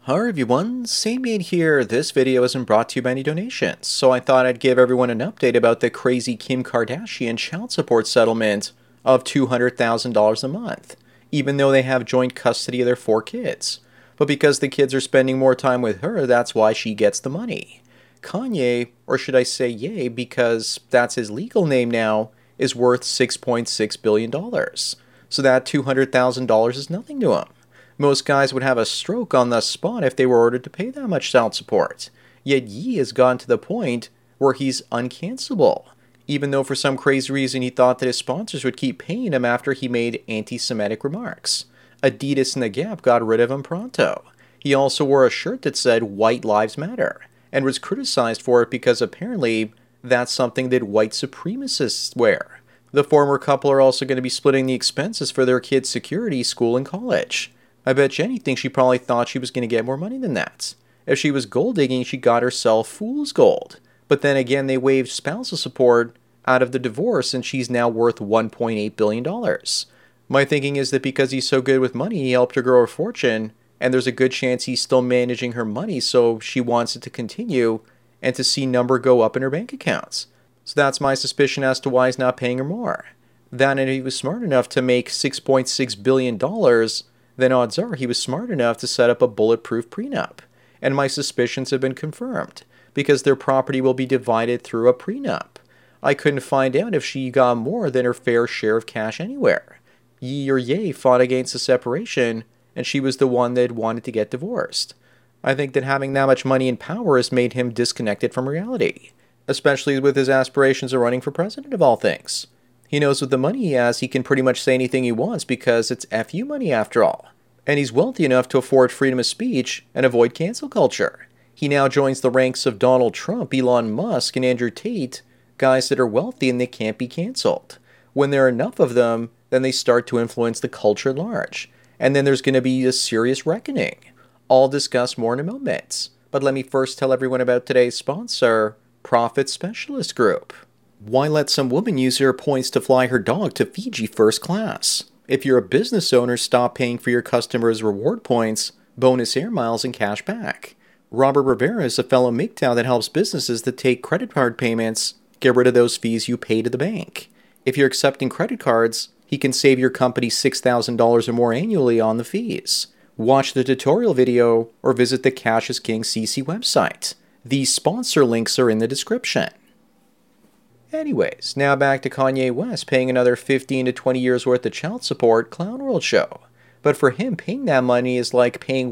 Hi everyone, Samian here. This video isn't brought to you by any donations, so I thought I'd give everyone an update about the crazy Kim Kardashian child support settlement of $200,000 a month, even though they have joint custody of their 4 kids. But because the kids are spending more time with her, that's why she gets the money. Kanye, or should I say Ye, because that's his legal name now, is worth $6.6 billion. So that $200,000 is nothing to him. Most guys would have a stroke on the spot if they were ordered to pay that much child support. Yet Ye has gone to the point where he's uncancelable, even though for some crazy reason he thought that his sponsors would keep paying him after he made anti-Semitic remarks. Adidas and The Gap got rid of him pronto. He also wore a shirt that said White Lives Matter, and was criticized for it because apparently that's something that white supremacists wear. The former couple are also going to be splitting the expenses for their kids' security, school, and college. I bet you anything she probably thought she was going to get more money than that. If she was gold digging, she got herself fool's gold. But then again, they waived spousal support out of the divorce and she's now worth $1.8 billion. My thinking is that because he's so good with money, he helped her grow her fortune, and there's a good chance he's still managing her money, so she wants it to continue and to see number go up in her bank accounts. So that's my suspicion as to why he's not paying her more. Then if he was smart enough to make $6.6 billion, then odds are he was smart enough to set up a bulletproof prenup. And my suspicions have been confirmed, because their property will be divided through a prenup. I couldn't find out if she got more than her fair share of cash anywhere. Ye or Ye fought against the separation, and she was the one that wanted to get divorced. I think that having that much money and power has made him disconnected from reality, especially with his aspirations of running for president of all things. He knows with the money he has, he can pretty much say anything he wants because it's FU money after all. And he's wealthy enough to afford freedom of speech and avoid cancel culture. He now joins the ranks of Donald Trump, Elon Musk, and Andrew Tate, guys that are wealthy and they can't be canceled. When there are enough of them, then they start to influence the culture at large. And then there's going to be a serious reckoning. I'll discuss more in a moment. But let me first tell everyone about today's sponsor, Profit Specialist Group. Why let some woman use her points to fly her dog to Fiji first class? If you're a business owner, stop paying for your customers' reward points, bonus air miles, and cash back. Robert Rivera is a fellow MGTOW that helps businesses that take credit card payments get rid of those fees you pay to the bank. If you're accepting credit cards, he can save your company $6,000 or more annually on the fees. Watch the tutorial video or visit the Cash is King CC website. These sponsor links are in the description. Anyways, now back to Kanye West paying another 15 to 20 years worth of child support Clown World show. But for him, paying that money is like paying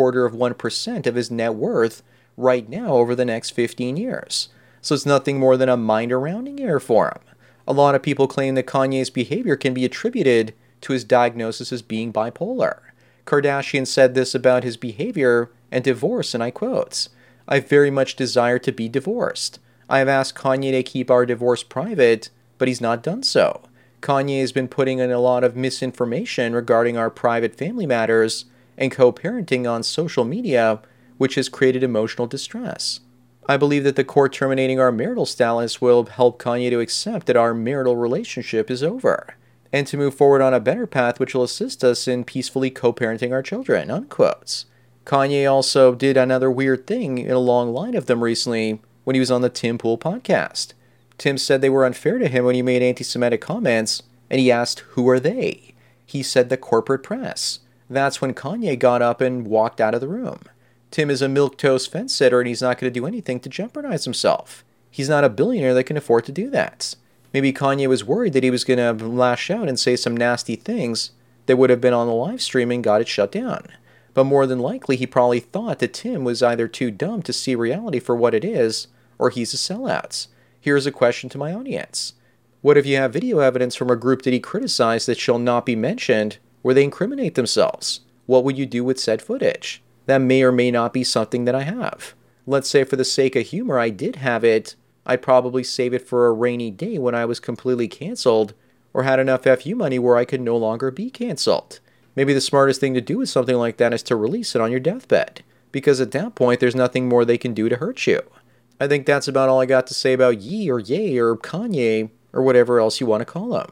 1/4% of his net worth right now over the next 15 years. So it's nothing more than a minor rounding error for him. A lot of people claim that Kanye's behavior can be attributed to his diagnosis as being bipolar. Kardashian said this about his behavior and divorce, and I quote, "I very much desire to be divorced. I have asked Kanye to keep our divorce private, but he's not done so. Kanye has been putting in a lot of misinformation regarding our private family matters and co-parenting on social media, which has created emotional distress. I believe that the court terminating our marital status will help Kanye to accept that our marital relationship is over, and to move forward on a better path which will assist us in peacefully co-parenting our children," unquote. Kanye also did another weird thing in a long line of them recently, when he was on the Tim Pool podcast. Tim said they were unfair to him when he made anti-Semitic comments, and he asked, "Who are they?" He said the corporate press. That's when Kanye got up and walked out of the room. Tim is a milquetoast fence sitter, and he's not going to do anything to jeopardize himself. He's not a billionaire that can afford to do that. Maybe Kanye was worried that he was going to lash out and say some nasty things that would have been on the live stream and got it shut down. But more than likely, he probably thought that Tim was either too dumb to see reality for what it is, or he's a sellout. Here's a question to my audience. What if you have video evidence from a group that he criticized that shall not be mentioned, where they incriminate themselves? What would you do with said footage? That may or may not be something that I have. Let's say for the sake of humor I did have it, I'd probably save it for a rainy day when I was completely canceled, or had enough FU money where I could no longer be canceled. Maybe the smartest thing to do with something like that is to release it on your deathbed, because at that point there's nothing more they can do to hurt you. I think that's about all I got to say about Ye or Kanye, or whatever else you want to call him.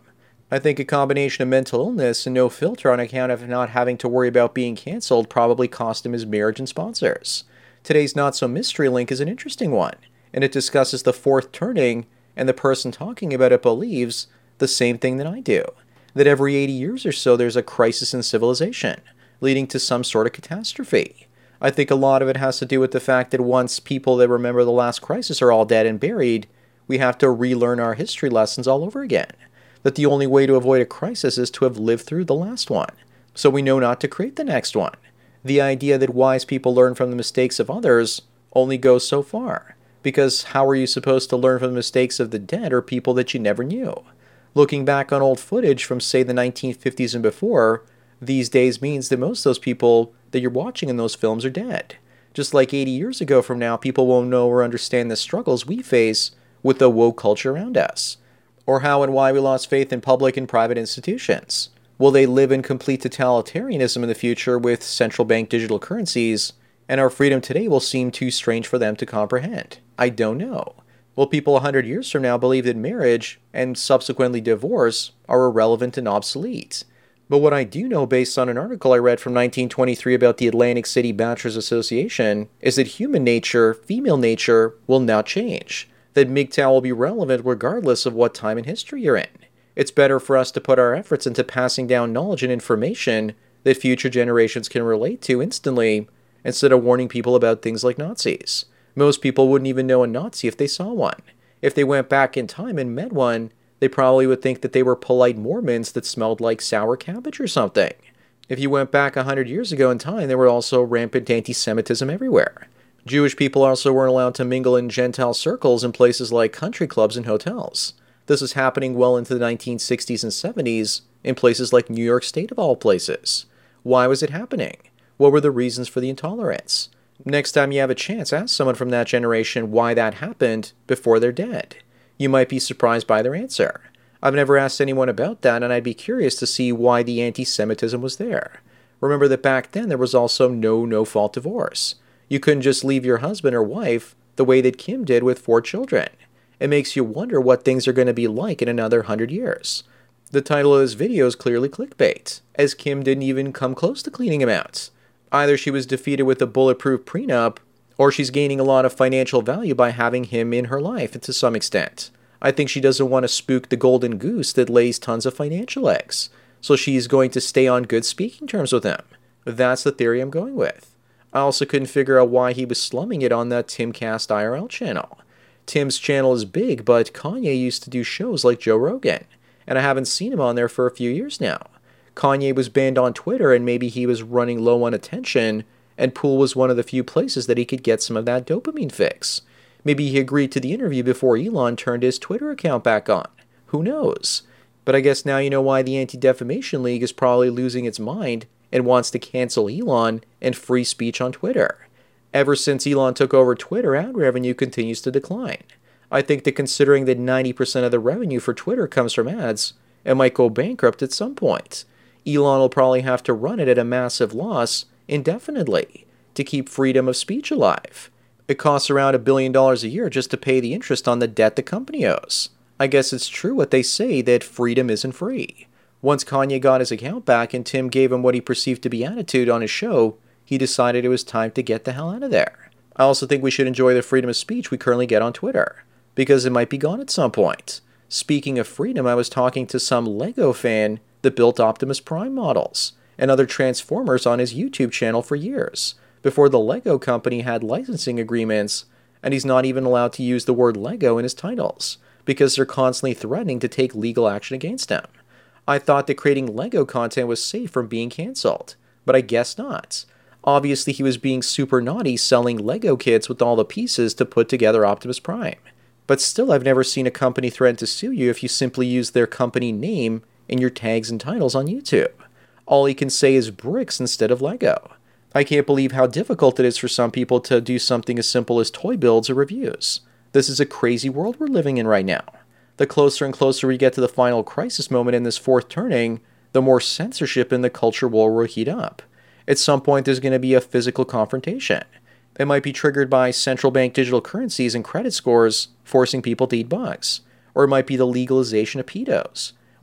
I think a combination of mental illness and no filter on account of not having to worry about being canceled probably cost him his marriage and sponsors. Today's Not So Mystery link is an interesting one, and it discusses the fourth turning, and the person talking about it believes the same thing that I do, that every 80 years or so there's a crisis in civilization, leading to some sort of catastrophe. I think a lot of it has to do with the fact that once people that remember the last crisis are all dead and buried, we have to relearn our history lessons all over again. That the only way to avoid a crisis is to have lived through the last one, so we know not to create the next one. The idea that wise people learn from the mistakes of others only goes so far, because how are you supposed to learn from the mistakes of the dead or people that you never knew? Looking back on old footage from, say, the 1950s and before, these days means that most of those people that you're watching in those films are dead. Just like 80 years ago from now, people won't know or understand the struggles we face with the woke culture around us, or how and why we lost faith in public and private institutions. Will they live in complete totalitarianism in the future with central bank digital currencies, and our freedom today will seem too strange for them to comprehend? I don't know. Will people 100 years from now believe that marriage, and subsequently divorce, are irrelevant and obsolete? But what I do know based on an article I read from 1923 about the Atlantic City Bachelors Association is that human nature, female nature, will not change. That MGTOW will be relevant regardless of what time in history you're in. It's better for us to put our efforts into passing down knowledge and information that future generations can relate to instantly, instead of warning people about things like Nazis. Most people wouldn't even know a Nazi if they saw one. If they went back in time and met one, they probably would think that they were polite Mormons that smelled like sour cabbage or something. If you went back 100 years ago in time, there were also rampant anti-Semitism everywhere. Jewish people also weren't allowed to mingle in Gentile circles in places like country clubs and hotels. This was happening well into the 1960s and 70s in places like New York State of all places. Why was it happening? What were the reasons for the intolerance? Next time you have a chance, ask someone from that generation why that happened before they're dead. You might be surprised by their answer. I've never asked anyone about that, and I'd be curious to see why the anti-Semitism was there. Remember that back then there was also no no-fault divorce. You couldn't just leave your husband or wife the way that Kim did with 4 children. It makes you wonder what things are going to be like in another 100 years. The title of this video is clearly clickbait, as Kim didn't even come close to cleaning him out. Either she was defeated with a bulletproof prenup, or she's gaining a lot of financial value by having him in her life to some extent. I think she doesn't want to spook the golden goose that lays tons of financial eggs, so she's going to stay on good speaking terms with him. That's the theory I'm going with. I also couldn't figure out why he was slumming it on that Timcast IRL channel. Tim's channel is big, but Kanye used to do shows like Joe Rogan, and I haven't seen him on there for a few years now. Kanye was banned on Twitter, and maybe he was running low on attention, and Pool was one of the few places that he could get some of that dopamine fix. Maybe he agreed to the interview before Elon turned his Twitter account back on. Who knows? But I guess now you know why the Anti-Defamation League is probably losing its mind and wants to cancel Elon and free speech on Twitter. Ever since Elon took over Twitter, ad revenue continues to decline. I think that considering that 90% of the revenue for Twitter comes from ads, it might go bankrupt at some point. Elon will probably have to run it at a massive loss indefinitely to keep freedom of speech alive. It costs around $1 billion a year just to pay the interest on the debt the company owes. I guess it's true what they say that freedom isn't free. Once Kanye got his account back and Tim gave him what he perceived to be attitude on his show, he decided it was time to get the hell out of there. I also think we should enjoy the freedom of speech we currently get on Twitter, because it might be gone at some point. Speaking of freedom, I was talking to some Lego fan that built Optimus Prime models and other Transformers on his YouTube channel for years, before the Lego company had licensing agreements, and he's not even allowed to use the word Lego in his titles, because they're constantly threatening to take legal action against him. I thought that creating Lego content was safe from being cancelled, but I guess not. Obviously he was being super naughty selling Lego kits with all the pieces to put together Optimus Prime. But still, I've never seen a company threaten to sue you if you simply use their company name in your tags and titles on YouTube. All he can say is bricks instead of Lego. I can't believe how difficult it is for some people to do something as simple as toy builds or reviews. This is a crazy world we're living in right now. The closer and closer we get to the final crisis moment in this fourth turning, the more censorship in the culture war will heat up. At some point, there's going to be a physical confrontation. It might be triggered by central bank digital currencies and credit scores forcing people to eat bugs. Or it might be the legalization of pedos.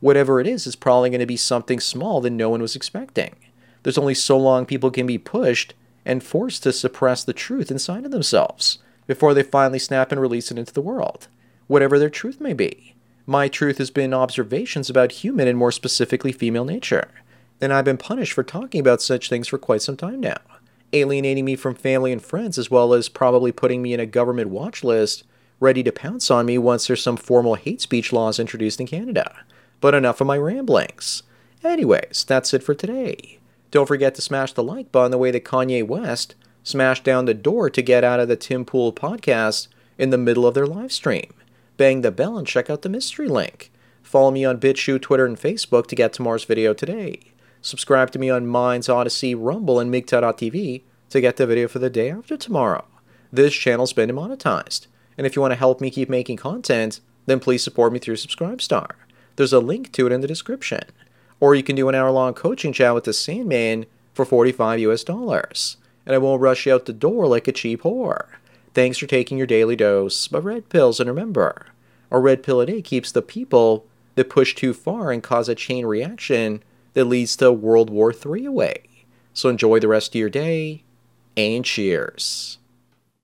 Whatever it is probably going to be something small that no one was expecting. There's only so long people can be pushed and forced to suppress the truth inside of themselves before they finally snap and release it into the world, whatever their truth may be. My truth has been observations about human and more specifically female nature, and I've been punished for talking about such things for quite some time now, alienating me from family and friends, as well as probably putting me in a government watch list ready to pounce on me once there's some formal hate speech laws introduced in Canada. But enough of my ramblings. Anyways, that's it for today. Don't forget to smash the like button the way that Kanye West smashed down the door to get out of the Tim Pool podcast in the middle of their live stream. Bang the bell and check out the mystery link. Follow me on BitChute, Twitter, and Facebook to get tomorrow's video today. Subscribe to me on Minds, Odyssey, Rumble, and MGTOW.tv to get the video for the day after tomorrow. This channel's been demonetized, and if you want to help me keep making content, then please support me through Subscribestar. There's a link to it in the description. Or you can do an hour-long coaching chat with the Sandman for $45 US, and I won't rush you out the door like a cheap whore. Thanks for taking your daily dose of red pills, and remember, a red pill a day keeps the people that push too far and cause a chain reaction that leads to World War III away. So enjoy the rest of your day, and cheers.